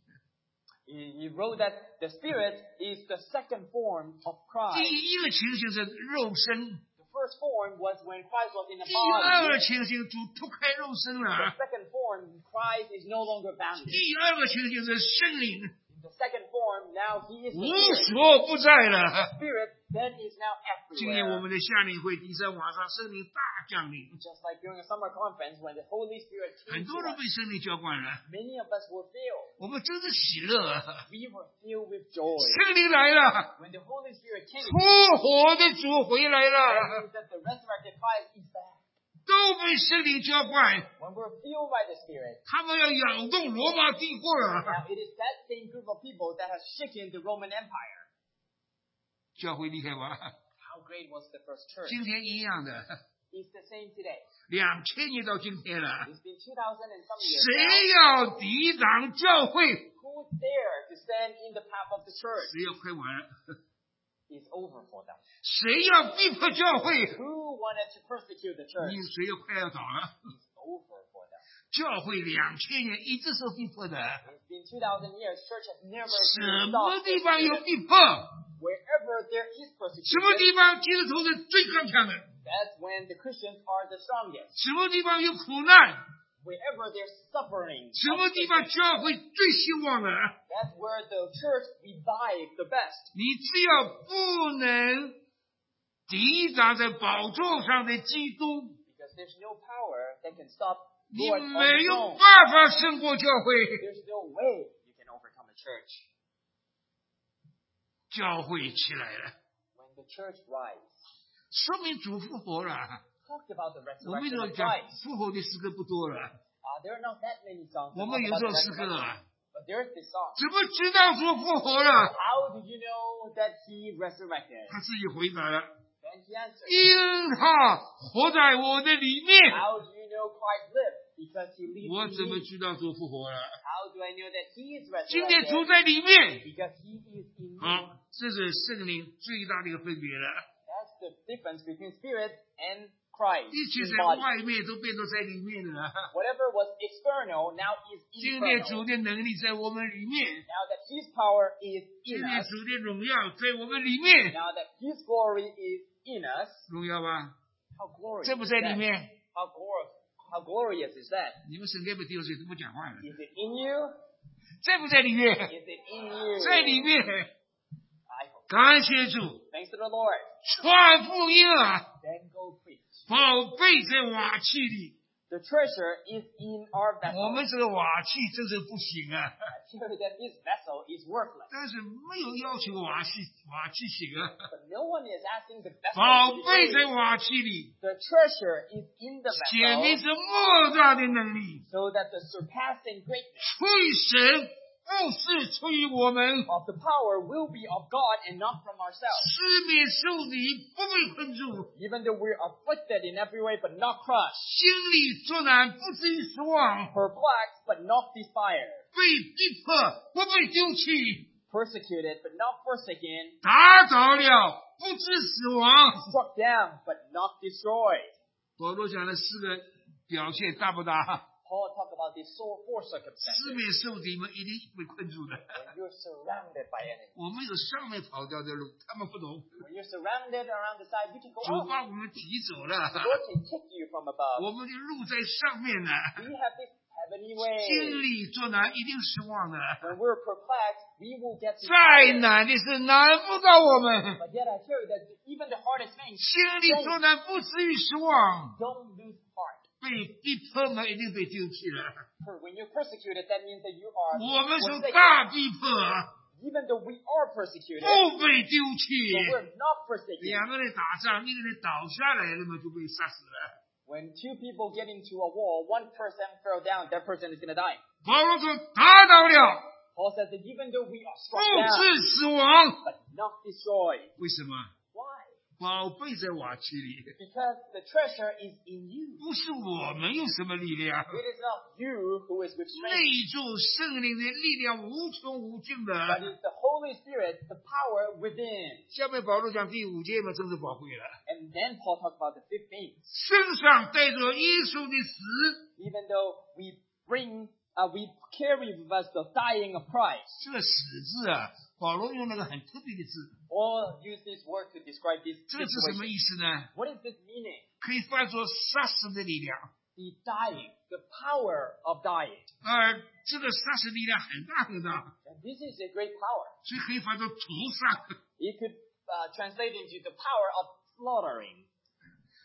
He wrote that the Spirit is the second form of 第 Christ. 一个情形是肉身， The first form was when Christ was in the 第二个 body. 情形主脱开肉身 The 了， second form, Christ is no longer bound. 第二个情形是圣灵 In the second form, now He is the 无 Spirit. 所不在了。 Spirit then is now 今年我 everywhere. 们的夏令会第3晚上，圣灵大降临， Just like during a summer conference, when the Holy Spirit 很 came 多 to 人 us, 被圣灵浇灌了， many of us were filled. 我们真是喜乐啊！ We were filled with joy. 圣灵来了， When the Holy Spirit came, 复活的主回来 that 了， means that the resurrected Christ is back. 都被圣灵浇灌， When we're filled by the Spirit, 他们要摇动罗马帝国了。 now it is that same group of people that has shaken the Roman Empire. 教会厉害吧？ How great was the first church? 今天一样的， It's the same today. 2000年到今天了， It's been 2000 and some years 谁 now. 要抵挡教会？ Who dare to stand in the path of the church? 谁要快完了？ It's over for them. 谁要逼迫教会？ Who wanted to persecute the church? 谁要快要倒了？ It's over for them. 教会2000年一直受逼迫的， It's been 2000 years. Church has never 什 been 么 stopped. 地方有 persecuted. 逼迫， Wherever there is 什么 persecution, 地方基督徒是最刚强的， that's when the Christians are the strongest. 什么地方有苦难， Wherever there's suffering, 什么地方教会最兴旺的。 that's where the church revives the best. 你只要不能抵挡在宝座上的基督， Because there's no power that can stop 你 Lord on 没 the 有 throne. 办法胜过教会。 There's no way you can overcome a church. 教会起来了， When the church rises, 说明主复活了。 talked about the 我们 resurrection 就 of 讲 Christ. 复活的诗歌不多了， There are not that many songs 我 that 们 talk 有 about 这 the 首诗歌 resurrection. 啊。 But there's this song. 怎么知道主复活了？ How did you know that he resurrected? 他自己回答了， Then he answered, 因他活在我的里面。 How do you know Christ lives? Because he lives 我 in 怎么 me. 知道主复活了？ How do I know that he is 今天主 resurrected? 在里面。 Because he is in me. 好，这是圣灵最大的一个分别了。 That's the difference between spirit and Christ 一切 in 在 body. 外面都变成在里面了。 Whatever was external now is 今天 internal. 主的能力在我们里面， Now that his power is 今 in 天 us, 主的荣耀在我们里面， now that his glory is in us, 荣耀吧？ how glorious 在不 is 在里 that? 面？ How glorious is that? 你们省电不丢水怎么讲话呢？ Is it in you? 在不在里面？ Is it in you? 在里面。 I hope. 感谢主， Thanks to the Lord. 传福音啊！ Then go preach. 宝贝在瓦器里， The treasure is in our 我 vessel. 们这个瓦器真是不行啊！ I tell you that this vessel is worthless. 但是没有要求瓦器行啊！ But no one is asking the vessel 宝 to be 贝在 great. 瓦器里， The treasure is in the 显明 vessel 是莫大的能力， so that the surpassing greatness 出于神，不是出于我们。 of the power will be of God and not from ourselves. 四面受敌，不被困住， Even though we're afflicted in every way but not crushed, 心里作难，不至于失望， perplexed but not despaired, 被逼迫，不被丢弃， persecuted but not forsaken, 打倒了，不致死亡。 struck down but not destroyed. 保罗讲的四个表现大不大？ Paul talked about these four 四 circumstances 面受敌们一定被困住的。 when you're surrounded by enemies. 我们有上面跑掉的路，他们不懂。 When you're surrounded around the side, you can go 主 out. 把我们提走了， The Lord can take you from above. 我们的路在上面呢。 We have this heavenly 心 way. 里作难，一定失望的。 When we're perplexed, we will get 再 despaired. 难的事难不到我们， But yet I tell you that even the hardest things 心里作难不至于失望。 don't lose heart. 被逼迫嘛，一定被丢弃了。 For when you're persecuted, that means that you are 我们受 forsaken. 大逼迫， Even though we are persecuted, 不被丢 but 弃。 we're not forsaken. 两个人打仗，一个人倒下来了嘛，就被杀死了。 When two people get into a war, one person fell down, that person is going to die. 保罗说打倒了， Paul says that even though we are 不 struck down, 致死亡。 but not destroyed. 为什么？ Why? 宝贝在瓦器里， Because the treasure is in you. 不是我们有什么力量， It is not you who is with 内 strength, 住圣灵的力量无穷无尽 but 的。 it's the Holy Spirit, the power within. 下面保罗讲第5节嘛，真是宝贵了。 And then Paul talks about the fifth thing. 身上带着耶稣的死， Even though we carry with us the dying of Christ. 这个死字啊，保罗用那个很特别的字， Paul used this word to describe this 这个是什么 situation. 意思呢？ What is this meaning? 可以翻作杀死的力量， The dying, the power of dying. 这个杀死力量很大很大， And this is a great power. 所以可以翻作屠杀。 It could translate into the power of slaughtering.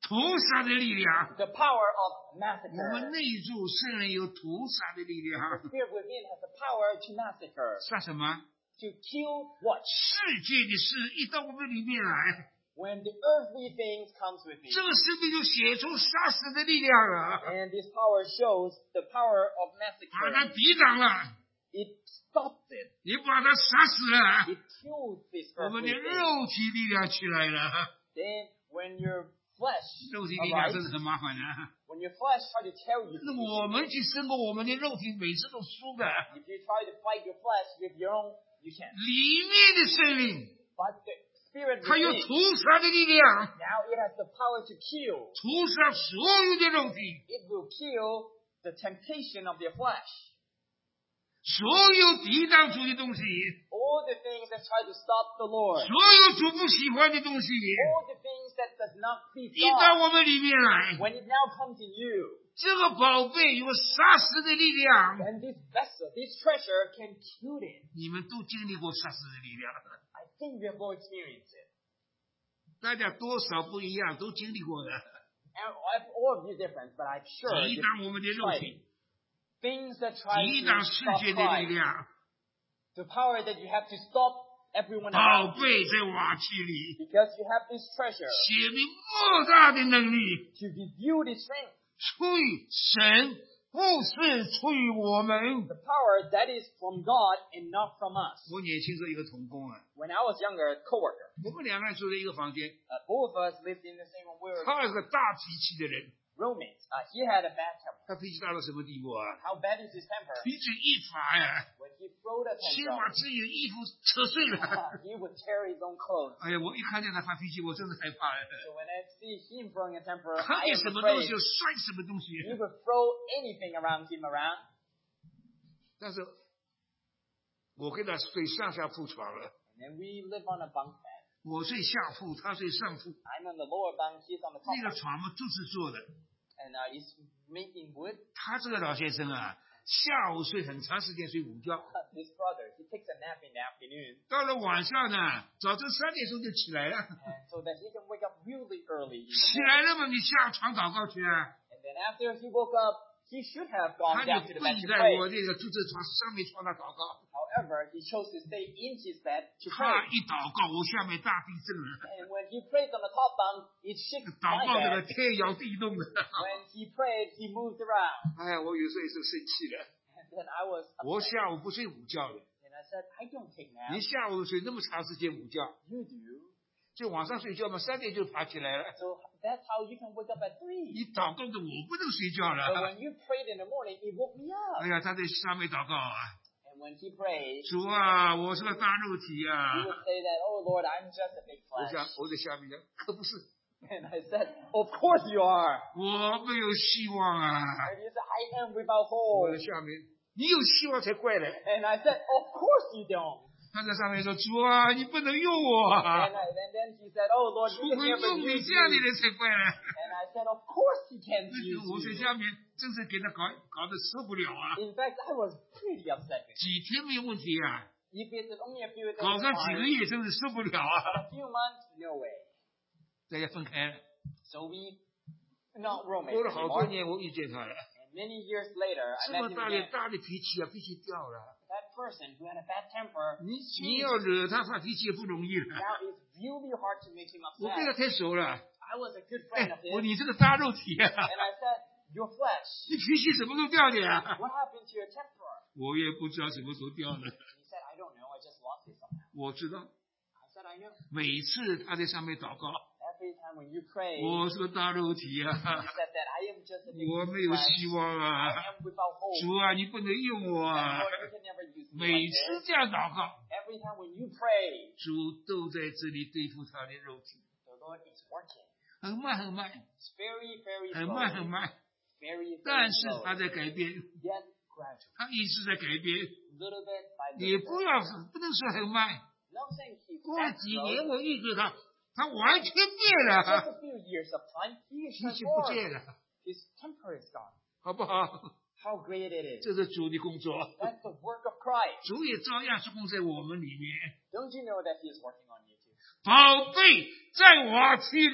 屠杀的力量。 The power of 我 massacre. 们内住圣灵有屠杀的力量。 The Spirit within has the power to massacre. 杀什么？ To kill what? 世界的事一到我们里面来， When the earthly things comes with me. 这个生命就写出杀死的力量了， And this power shows the power of 把它 massacre. 抵挡了， It stops it. 也把它杀死了。 It kills this 我们的 earthly 肉 thing. 体力量起来了， Then when your flesh 肉体力量 arrives, 真的很麻烦的。 when your flesh try to tell you, 那我们去胜过我们的肉体，每次都输的。 if you try to fight your flesh with your own, you can't. 里面的圣灵， But the Spirit 它有 within, 屠杀的力量， now it has the power to kill. 屠杀所有的肉体， It will kill the temptation of your flesh. 所有抵挡主的东西， All the things that try to stop the Lord. 所有主不喜欢的东西， All the things that does not please 一到 God. 我们里面来， When it now comes in you, 这个宝贝有杀死的力量。 then this vessel, this treasure can kill it. 你们都经历过杀死的力量， I think we have all experienced it. 大家多少不一样，都经历过的。 And all of you different, but I'm sure 抵 you've 挡我们的肉 tried 体， things that try 抵 to 挡世 stop 界的力 Christ. 量。 The power that you have to stop everyone 宝 around you. 贝在瓦器里， Because you have this treasure 写明莫大的能力， to reveal this strength. 出于神，不是出于我们。 The power that is from God and not from us. 我年轻时候有一个同工啊， When I was younger, a coworker, 我们两个人住在一个房间， both of us lived in the same room. We were 他是个大脾气的人， roommates. He had a bad temper. 他脾气大到什么地步啊？ How bad is his temper? 脾气一发呀， When he threw a 先 tantrum, 把自己的衣服扯碎了。 he would tear his own clothes. 哎呀，我一看见他发脾气，我真的害怕了。 So when I see him throwing a temper, 看 I 见 am 什么东 afraid 西就摔什么东西。 he would throw anything around him around. 但是，我跟他睡上下铺床了， And then we live on a bunk bed. 我睡下铺，他睡上铺。 I'm on the lower bunk, he's on the top 那个 bunk. 床嘛，都是做的。 And he's making wood. 他这个老先生啊，下午睡很长时间，睡午觉。 His brother, he takes a nap in the afternoon, 到了晚上呢，早晨3点钟就起来了。 and so that he can wake up really early. In the 起 morning. 来了嘛，你下床祷告去啊。 And then after he woke up, he should have gone 他 down 就 to the 跪 bed to 在 pray. 我这个住这床上面床上祷告。 However, he chose to stay in his bed to 他 pray. 一祷告，我下面大地震了。 And when he prayed on the top bunk, it shakes 祷 my 告这个 bed. 天摇地动的。 When he prayed, he moved around. 哎呀，我有时候也是生气的。 And then I was 我 upset. 下午不睡午觉的， And I said, I don't take 你 naps. 下午睡那么长时间午觉， You do. 就晚上睡觉嘛，3点就爬起来了。 So that's how you can wake up at 3. 你祷告的我不能睡觉 But 了。 when you prayed in the morning, it woke me up. 哎呀，他在上面祷告啊， And when he prayed, 主啊，我是个大肉体 he 啊。 would say that, oh Lord, I'm just a big 我 flesh. 想我在下面讲，可不是， And I said, of course you are. 我没有希望啊。 And he said, I am without 我在 hope. 下面，你有希望才怪嘞。 And I said, of course you don't. 他在上面说，主啊，你不能用我啊， And then he said, oh Lord, 除 you 非 can never 用你 use 这样的 me. 人才怪嘞。 And I said, of course he can't 那 use 个我在 you. 下面真是给他搞得受不了啊， In fact, I was pretty upset with him. 几天没有问题啊， If it was only a few days, 搞上几个 fine. 月真是受不了啊。 A few months, no way. 大家分开了， So we not roommates 过了好多 anymore. 年，我遇见他了， And many years later, I 这 met 么 him 大的 again. 大的脾气啊，脾气掉了。 That person who had a bad temper, 你要惹他发脾气也不容易了。 now it's really hard to make him 我跟他 upset. 太熟了， I was a good 哎 friend of， 我 his, 你这个大肉体啊， and I said, your flesh, 你脾气什么时候掉的呀？ what happened to your temper? 我也不知道什么时候掉的， He said, I don't know, I just lost it somehow. 我知道， I said, I know. 每次他在上面祷告， Every time when you pray, 我是个大肉体啊， you said that I am just a big 我没有 flesh. 希望 I 啊， am without hope. 主啊，你不能用我 And 啊。 Lord, you can never use me 每 like 次 this. 这样祷告， Every time when you pray, 主都在这里对付他的肉体， the Lord is working. 很慢很慢， It's very, very 很慢很 slowly. 慢， Very, 但 very 是他 slowly. 在改变， Yet gradually. 他一直在改变。 Little bit by 也 little 不 bit. 要不能说很慢， Not saying he's 过 that 几 slow. 年我遇见他，他完全变 Just 了， a few years of time, he is 脾气不 transformed. 见了， His temper is gone. 好不好？ How great it is. 这是主的工作， That's the work of Christ. 主也照样是工在我们里面。 Don't you know that he is working on you too? 宝贝在瓦器里，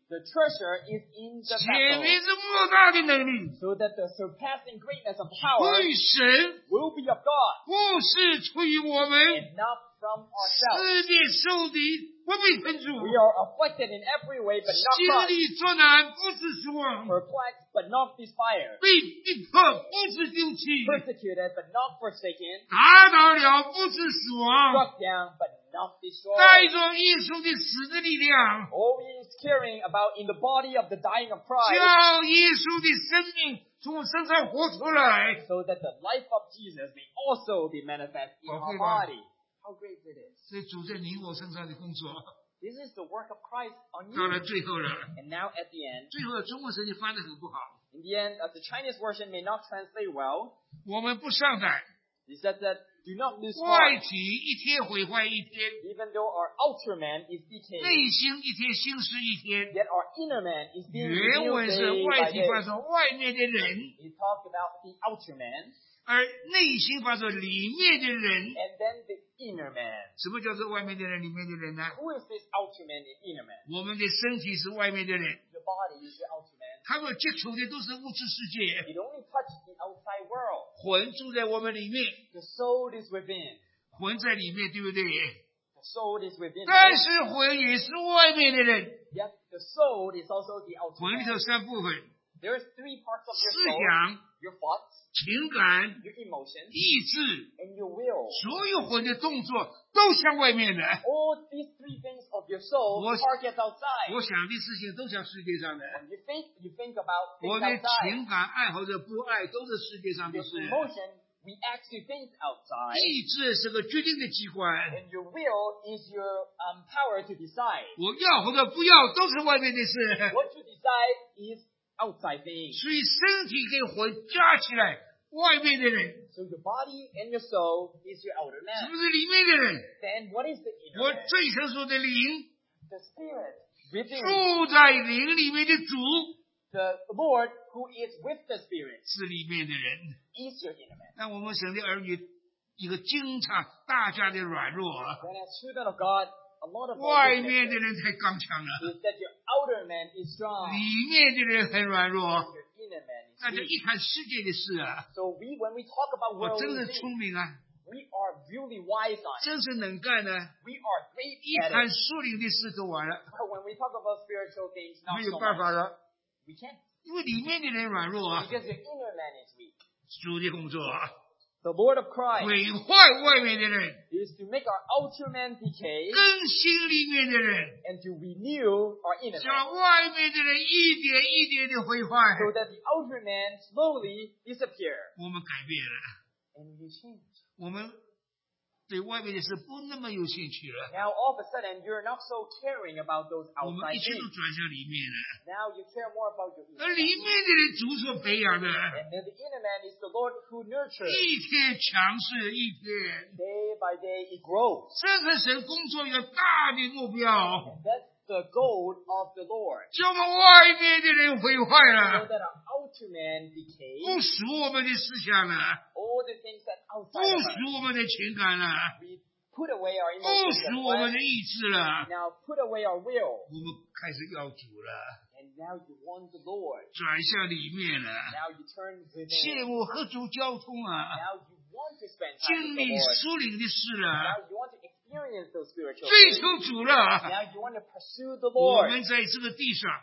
The treasure is in the 显 vessel, 明是莫大的能力， so that the surpassing greatness of power 出于神， will be of God 不是出于我们。 and not from ourselves. 四面受敌，不被困住； We are afflicted in every way, but not 心 crushed, 里作难，不致失望； perplexed, but not despaired, 被逼迫，不致丢弃； persecuted, but not forsaken, 打倒了，不致死亡。 struck down, but not 带 destroyed. 着耶稣的死的力量， Always caring about in the body of the dying of Christ, 叫耶稣的生命从我身上活出来。 so that the life of Jesus may also be manifest in our Okay, body. How great it is. 所以主在你我身上的工作， This is the work of Christ on 到了 you. 最后了。 And now at the end, 最后中国圣经翻得很不好， in the end, the Chinese version may not translate well. 我们不上胆， It says that do not lose 外 heart, 体一天毁坏一天， even though our outer man is 内 decaying, 心一天心思一天。 yet our inner man is being 原 renewed 文是 day 外 by 体发 day. 作外面的人， He talked about the outer man 而内心发作里面的人。 and then the inner man. 什么叫做外面的人、里面的人呢？ Who is this outer man and inner man? 我们的身体是外面的人， The body is the outer man. 他们接触的都是物质世界， It only touches the outside world. 魂住在我们里面， The soul is within. 魂在里面，对不对？ The soul is within. 但是魂也是外面的人， Yet the soul is also the outer 魂里头 man. 三部分： There's three parts of your 思 soul: 想、 your thoughts, 情感、 your emotions, 意志。 and your will. 所有魂的动作都向外面的。 All these three things of your soul Was- target outside. 我想的事情都向世界上的， When you think about 我 things 的 outside. 情感爱或者不爱都是世界上的 Your 事。 emotion reacts to things outside, 意志是个决定的机关， and your will is your power to decide. 我要或者不要都是外面的事。 What you decide is outside things. 所以身体跟魂加起来，外面的人 So your body and your soul is your outer 是 man. 不是里面的人？ Then what is the inner 我 man? 最成熟的灵 The spirit within 住在灵里面的主 the Lord who is with the spirit 是里面的人。 is your inner man. 那我们神的儿女，一个经常大家的软弱， Then as children of God, a lot of 外面的人才刚强了， is that your outer man is strong, 里面的人很软弱。 your inner man is 大家 weak. 一谈世界的事啊， So when we talk about 我真 worldly 是 things, 聪明啊， we are really wise on it. 真是能干呢。 We are great 一 at 谈 it. 属灵的事都完了， But when we talk about spiritual things, not 没有 so 办 much. 法了， We can't 因为里面的人软弱啊。 because your inner man is weak. 主的工作啊， The Lord of Christ 毁坏外面的人， is to make our outer man decay 更新里面的人， and to renew our inner man 将外面的人一点一点的毁坏。 so that the outer man slowly disappear 我们改变了， and you change. 我们对外面的事不那么有兴趣了， Now all of a sudden you're not so caring about those 我们 outside 一切都 things. 转向里面了。 Now you care more about your 而 inner 里 man. 面的人主所培养的， And then the inner man is the Lord who nurtures. 一天强势一天， Day by day it grows. 这是神工作一个大的目标， And that's the goal of the Lord. 将我们外面的人毁坏 So 了， that our outer man 不 decays. 属我们的思想了， All the things that 不 outside of us. 属我们的情感了， We put away our 不 emotions 属 and 我们 flesh. 的意志了， Now put away our will. 我们开始要主了， And now you want the Lord. 转向里面了， Now you turn 切 within. 莫和主交通啊， Now you want to spend time 经 with the 历 Lord. 属灵的事了， Now you want to experience those spiritual 追 things. 求主了。 Now you want to pursue the 我 Lord 们在这个地上，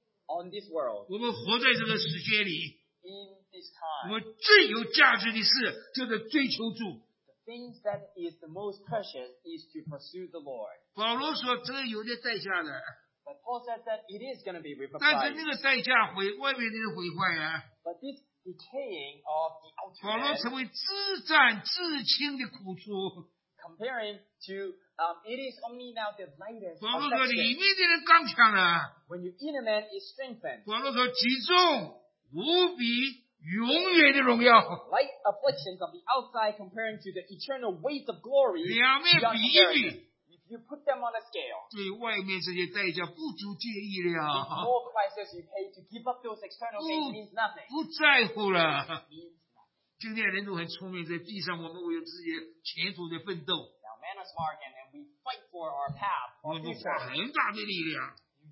on this world, 我们活在这个世界里， in this 我 time. 们最有价值的事就是追求主。 The things that is the most precious is to pursue the Lord. 保罗说，这个有点代价的， But Paul says that it is going to be with a 但是 price. 那个代价外面的人毁坏啊。 But this decaying of the outer 保罗 man, 成为自战自清的苦楚。 comparing to, it is only now the lightest 保罗说，里 affection. 面的人刚强了。 When your inner man is strengthened, 保罗说，集中无比永远的荣耀， light afflictions of the outside comparing to the eternal weight of glory, 两面 beyond 比一 comparison. 比， If you put them on a scale, 对外面这些代价不足介意 the 了， more prices you pay to give up those external things means nothing. 不在乎了。 Means nothing. 今天人都很聪明，在地上我们为了自己前途的奋斗， Now man is smart and we fight for our path, 我 our 们 future. 花很大的力量。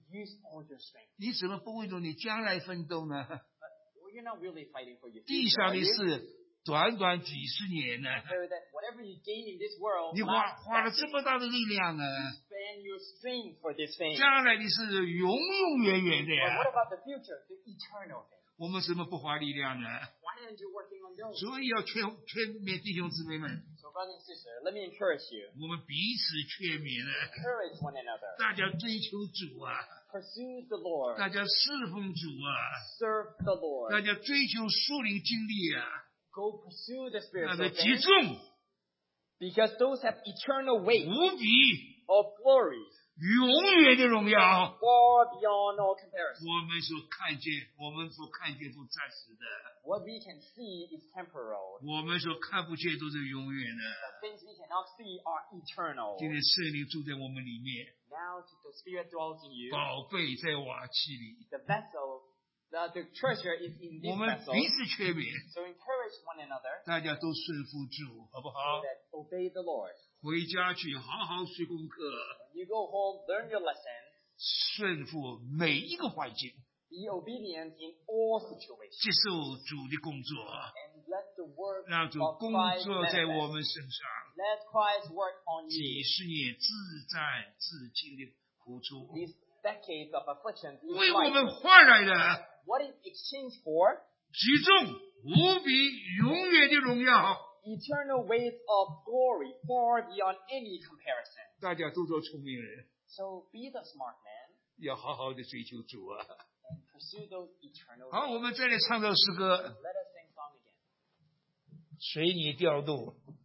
use all your strength. 你怎么不为着你将来奋斗呢？ Well, you're not really fighting for your 地 future, 上 are 的 you? 事，短短几十年呢， So that whatever you gain in this world, 你花了这么大的力量呢， spend your strength for this thing. 将来的是永永远远的 But 呀 what。about the future, the eternal thing? 我们怎么不花力量呢？ Why aren't you working on those? 所以要劝勉弟兄姊妹们， So, brothers and sisters, let me encourage you. 我们彼此劝勉呢， Encourage one another. 大家追求主啊， Pursue the Lord. 大家侍奉主啊， Serve the Lord. 大家追求属灵经历啊， Go pursue the 那 spiritual 个极 things. 重 Because those have eternal weight 无比 of glory. 永远的荣耀。 Far beyond all comparison. 我们所看见都暂时的， What we can see is temporal. 我们所看不见都是永远的。 The things we cannot see are eternal. 今天圣灵住在我们里面， Now the Spirit dwells in you. 宝贝在瓦器里， The vessel, the treasure is in 我 this 们 vessel. 彼此劝勉， So encourage one another 大家都顺服主，好不 so 好？ that obey the Lord. 回家去好好学功课， When you go home, learn your lessons. 顺服每一个环境， Be obedient in all situations. 接受主的工作， And let the work 让主 of 工 Christ 作在 manifest. 我们身上， Let Christ work on 几 you. 十年自战自经的付出， These decades of affliction in 为我 life. 们换来的。 What is exchanged for? 极重无比永远的荣耀， Eternal weight of glory far beyond any comparison. 大家都做聪明人， So be the smart man 要好好的追求主啊！ and pursue those eternal 好， things. 我们再来唱首诗歌， Let us sing song again. 随你调度。